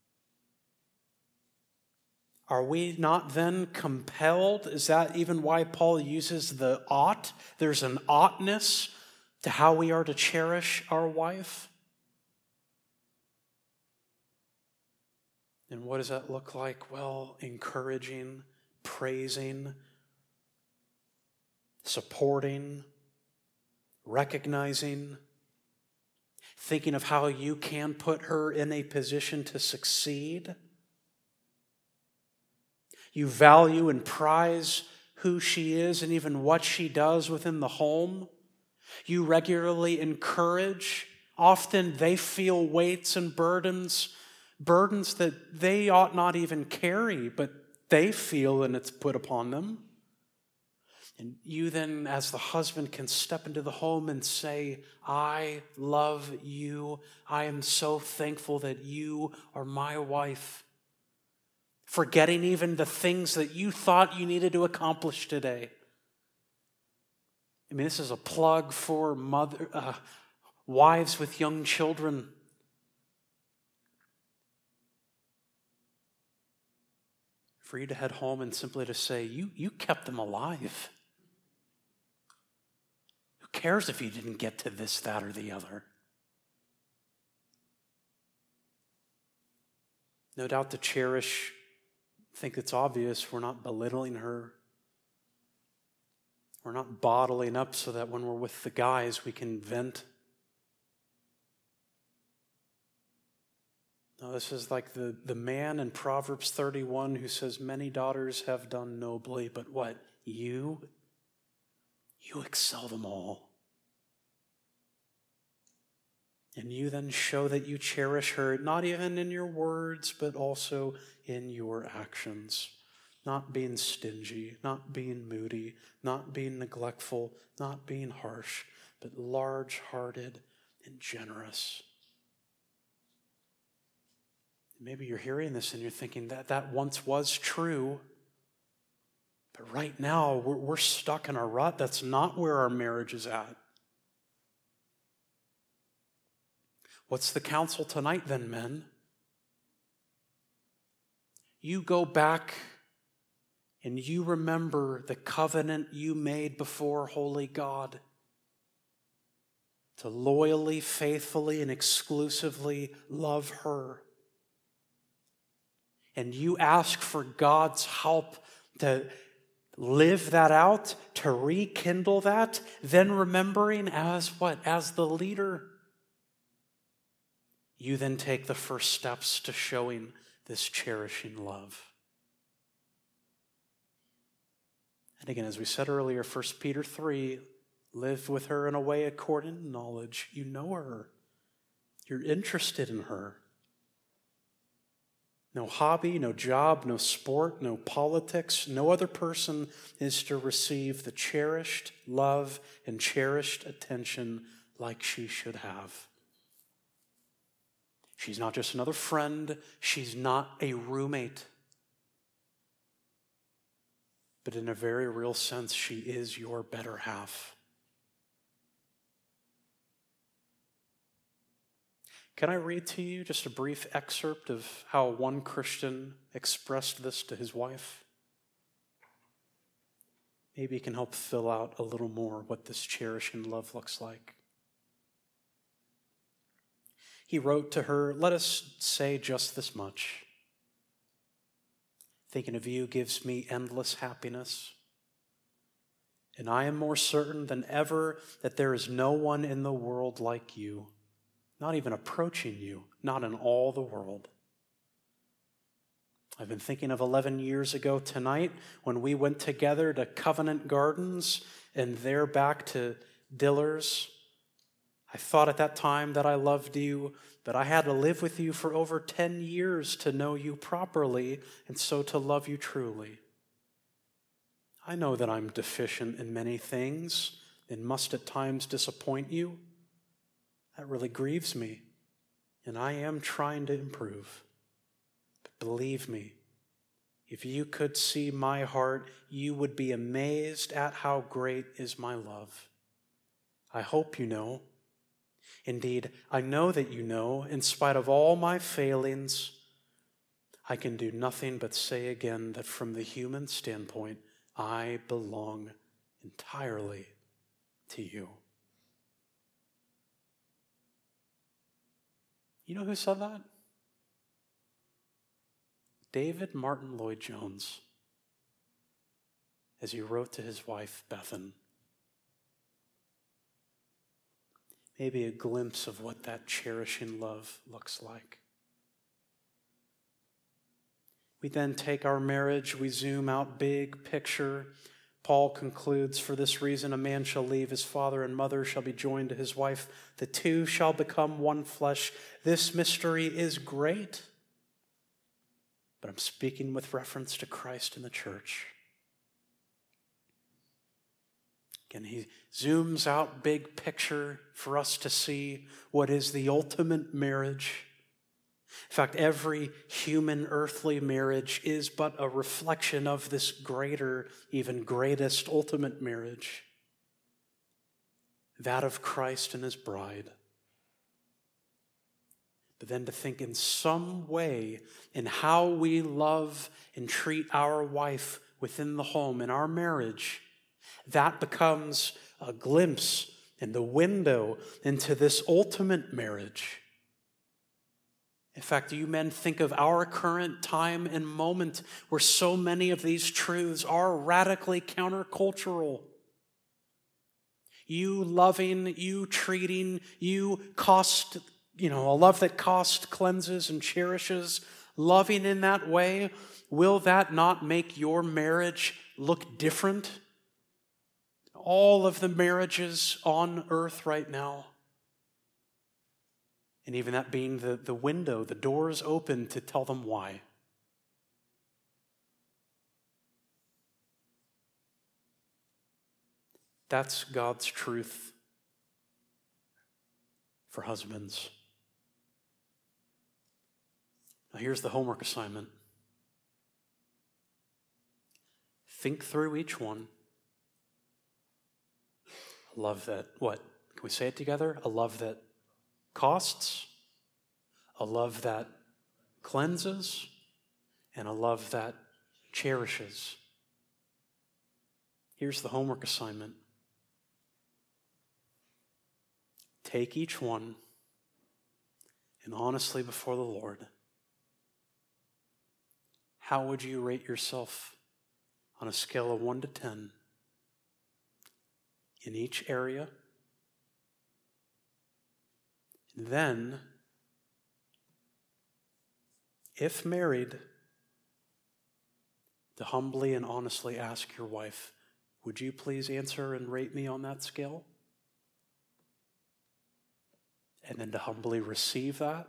[SPEAKER 1] Are we not then compelled? Is that even why Paul uses the ought? There's an oughtness to how we are to cherish our wife. And what does that look like? Well, encouraging, praising, supporting, recognizing, thinking of how you can put her in a position to succeed. You value and prize who she is and even what she does within the home. You regularly encourage. Often they feel weights and burdens that they ought not even carry, but they feel and it's put upon them. And you then, as the husband, can step into the home and say, I love you. I am so thankful that you are my wife. Forgetting even the things that you thought you needed to accomplish today. I mean, this is a plug for wives with young children. For you to head home and simply to say, you kept them alive. Who cares if you didn't get to this, that, or the other? No doubt to cherish, I think it's obvious, we're not belittling her. We're not bottling up so that when we're with the guys, we can vent. No, this is like the man in Proverbs 31 who says, many daughters have done nobly, but what? You excel them all. And you then show that you cherish her, not even in your words, but also in your actions. Not being stingy, not being moody, not being neglectful, not being harsh, but large-hearted and generous. Maybe you're hearing this and you're thinking that once was true, but right now we're stuck in a rut. That's not where our marriage is at. What's the counsel tonight then, men? You go back and you remember the covenant you made before holy God. to loyally, faithfully, and exclusively love her. And you ask for God's help to live that out, to rekindle that, then remembering as what? As the leader. You then take the first steps to showing this cherishing love. And again, as we said earlier, 1 Peter 3, live with her in a way according to knowledge. You know her. You're interested in her. No hobby, no job, no sport, no politics. No other person is to receive the cherished love and cherished attention like she should have. She's not just another friend. She's not a roommate. But in a very real sense, she is your better half. Can I read to you just a brief excerpt of how one Christian expressed this to his wife? Maybe it can help fill out a little more what this cherishing love looks like. He wrote to her, "Let us say just this much. Thinking of you gives me endless happiness. And I am more certain than ever that there is no one in the world like you, not even approaching you, not in all the world. I've been thinking of 11 years ago tonight when we went together to Covenant Gardens and there back to Diller's. I thought at that time that I loved you, but I had to live with you for over 10 years to know you properly and so to love you truly. I know that I'm deficient in many things and must at times disappoint you. That really grieves me, and I am trying to improve. But believe me, if you could see my heart, you would be amazed at how great is my love. I hope you know. Indeed, I know that you know, in spite of all my failings, I can do nothing but say again that from the human standpoint, I belong entirely to you." You know who said that? David Martin Lloyd-Jones, as he wrote to his wife, Bethan. Maybe a glimpse of what that cherishing love looks like. We then take our marriage, we zoom out big picture. Paul concludes, "For this reason a man shall leave his father and mother, shall be joined to his wife. The two shall become one flesh." This mystery is great, but I'm speaking with reference to Christ and the church. Again, he zooms out big picture for us to see what is the ultimate marriage. In fact, every human earthly marriage is but a reflection of this greater, even greatest ultimate marriage, that of Christ and his bride. But then to think in some way in how we love and treat our wife within the home, in our marriage, that becomes a glimpse and the window into this ultimate marriage. In fact, you men think of our current time and moment where so many of these truths are radically countercultural. You loving, you treating, a love that cost, cleanses, and cherishes, loving in that way, will that not make your marriage look different? All of the marriages on earth right now. And even that being the window, the doors open to tell them why. That's God's truth for husbands. Now here's the homework assignment. Think through each one. A love that, what? Can we say it together? A love that costs, a love that cleanses, and a love that cherishes. Here's the homework assignment. take each one and honestly before the Lord, how would you rate yourself on a scale of 1 to 10 in each area? And then, if married, to humbly and honestly ask your wife, would you please answer and rate me on that scale? And then to humbly receive that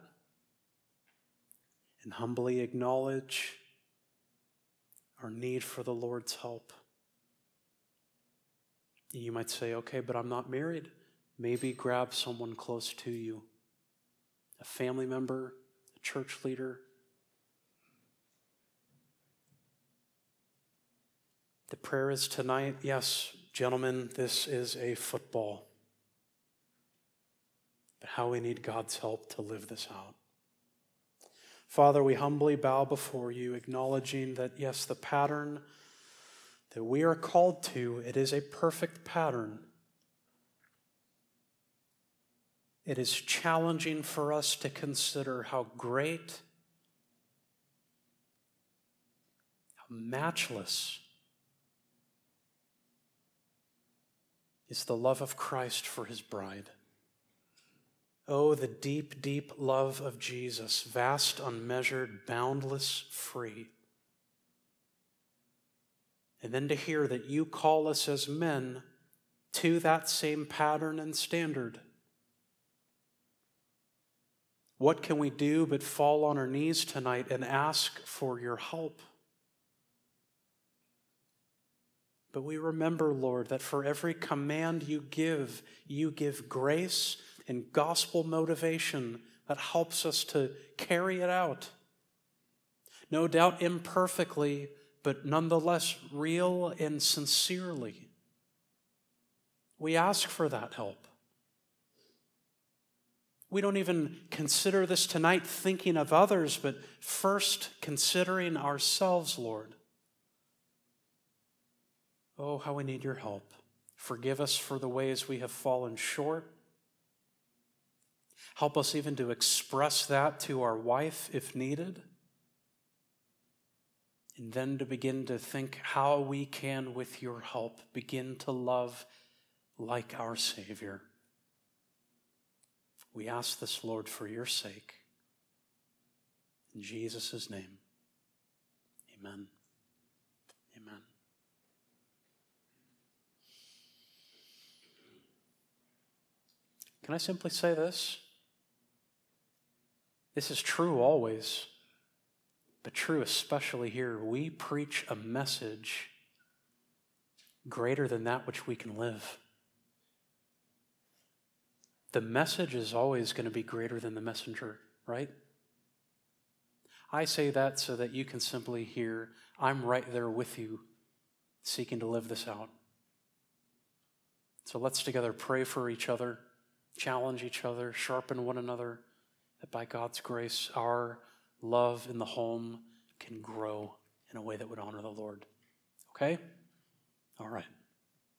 [SPEAKER 1] and humbly acknowledge our need for the Lord's help. You might say, okay, but I'm not married. Maybe grab someone close to you, a family member, a church leader. The prayer is tonight, yes, gentlemen, this is a football. But how we need God's help to live this out. Father, we humbly bow before you, acknowledging that, yes, the pattern that we are called to, it is a perfect pattern. It is challenging for us to consider how great, how matchless is the love of Christ for his bride. Oh, the deep, deep love of Jesus, vast, unmeasured, boundless, free. And then to hear that you call us as men to that same pattern and standard. What can we do but fall on our knees tonight and ask for your help? But we remember, Lord, that for every command you give grace and gospel motivation that helps us to carry it out. No doubt imperfectly, but nonetheless real and sincerely. We ask for that help. We don't even consider this tonight thinking of others, but first considering ourselves, Lord. Oh, how we need your help. Forgive us for the ways we have fallen short. Help us even to express that to our wife if needed. And then to begin to think how we can, with your help, begin to love like our Savior. We ask this, Lord, for your sake. In Jesus' name, amen. Amen. Can I simply say this? This is true always, but true especially here. We preach a message greater than that which we can live. The message is always going to be greater than the messenger, right? I say that so that you can simply hear, I'm right there with you, seeking to live this out. So let's together pray for each other, challenge each other, sharpen one another, that by God's grace, our love in the home can grow in a way that would honor the Lord. Okay? All right.